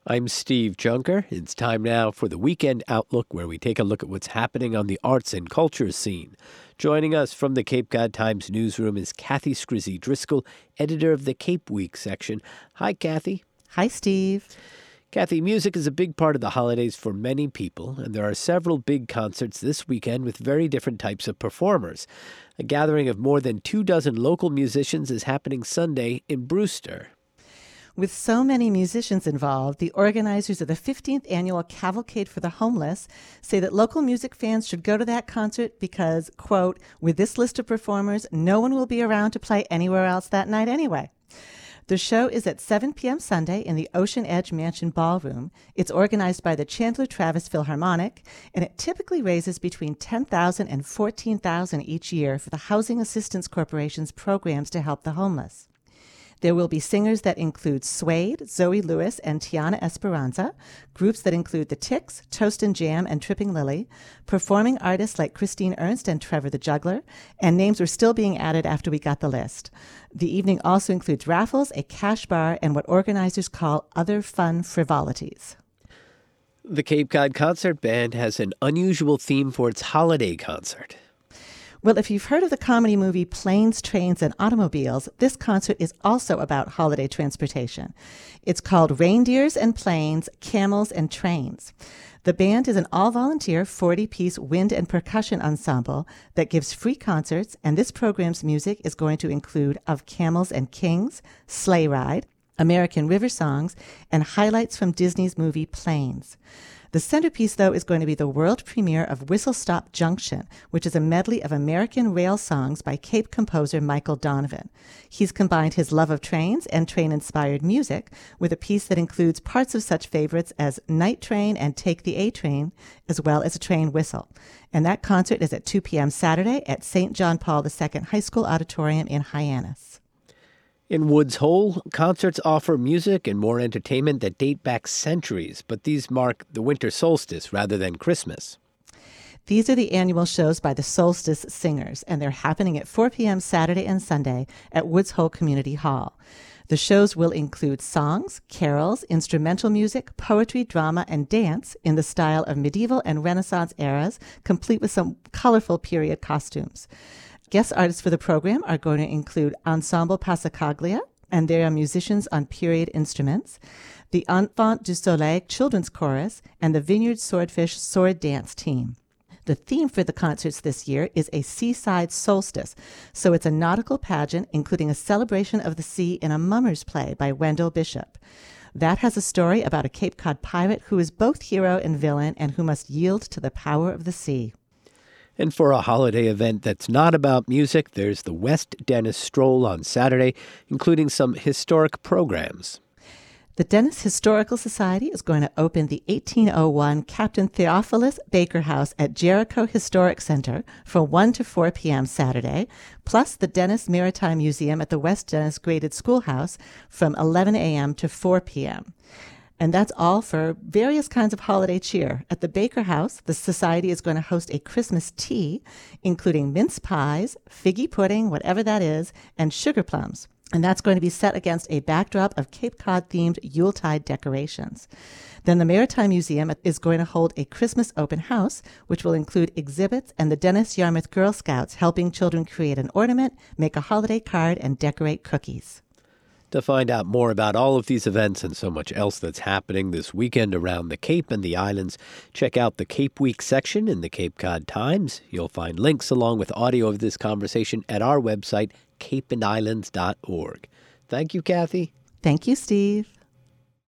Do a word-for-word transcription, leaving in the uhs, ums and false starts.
I'm Steve Junker. It's time now for the Weekend Outlook, where we take a look at what's happening on the arts and culture scene. Joining us from the Cape Cod Times newsroom is Kathy Scrizzy Driscoll, editor of the Cape Week section. Hi, Kathy. Hi, Steve. Kathy, music is a big part of the holidays for many people, and there are several big concerts this weekend with very different types of performers. A gathering of more than two dozen local musicians is happening Sunday in Brewster. With so many musicians involved, the organizers of the fifteenth Annual Cavalcade for the Homeless say that local music fans should go to that concert because, quote, with this list of performers, no one will be around to play anywhere else that night anyway. The show is at seven p.m. Sunday in the Ocean Edge Mansion Ballroom. It's organized by the Chandler Travis Philharmonic, and it typically raises between ten thousand dollars and fourteen thousand dollars each year for the Housing Assistance Corporation's programs to help the homeless. There will be singers that include Suede, Zoe Lewis, and Tiana Esperanza, groups that include The Ticks, Toast and Jam, and Tripping Lily, performing artists like Christine Ernst and Trevor the Juggler, and names are still being added after we got the list. The evening also includes raffles, a cash bar, and what organizers call other fun frivolities. The Cape Cod Concert Band has an unusual theme for its holiday concert. Well, if you've heard of the comedy movie Planes, Trains, and Automobiles, this concert is also about holiday transportation. It's called Reindeers and Planes, Camels and Trains. The band is an all-volunteer forty-piece wind and percussion ensemble that gives free concerts, and this program's music is going to include Of Camels and Kings, Sleigh Ride, American River Songs, and highlights from Disney's movie Planes. The centerpiece, though, is going to be the world premiere of Whistle Stop Junction, which is a medley of American rail songs by Cape composer Michael Donovan. He's combined his love of trains and train-inspired music with a piece that includes parts of such favorites as Night Train and Take the A-Train, as well as a train whistle. And that concert is at two p.m. Saturday at Saint John Paul the Second High School Auditorium in Hyannis. In Woods Hole, concerts offer music and more entertainment that date back centuries, but these mark the winter solstice rather than Christmas. These are the annual shows by the Solstice Singers, and they're happening at four p.m. Saturday and Sunday at Woods Hole Community Hall. The shows will include songs, carols, instrumental music, poetry, drama, and dance in the style of medieval and Renaissance eras, complete with some colorful period costumes. Guest artists for the program are going to include Ensemble Passacaglia, and they are musicians on period instruments, the Enfants du Soleil Children's Chorus, and the Vineyard Swordfish Sword Dance Team. The theme for the concerts this year is a seaside solstice, so it's a nautical pageant including a celebration of the sea in a mummers play by Wendell Bishop. That has a story about a Cape Cod pirate who is both hero and villain and who must yield to the power of the sea. And for a holiday event that's not about music, there's the West Dennis Stroll on Saturday, including some historic programs. The Dennis Historical Society is going to open the eighteen oh one Captain Theophilus Baker House at Jericho Historic Center from one to four p.m. Saturday, plus the Dennis Maritime Museum at the West Dennis Graded Schoolhouse from eleven a.m. to four p.m. And that's all for various kinds of holiday cheer. At the Baker House, the Society is going to host a Christmas tea, including mince pies, figgy pudding, whatever that is, and sugar plums. And that's going to be set against a backdrop of Cape Cod-themed Yuletide decorations. Then the Maritime Museum is going to hold a Christmas open house, which will include exhibits and the Dennis Yarmouth Girl Scouts helping children create an ornament, make a holiday card, and decorate cookies. To find out more about all of these events and so much else that's happening this weekend around the Cape and the islands, check out the Cape Week section in the Cape Cod Times. You'll find links along with audio of this conversation at our website, cape and islands dot org. Thank you, Kathy. Thank you, Steve.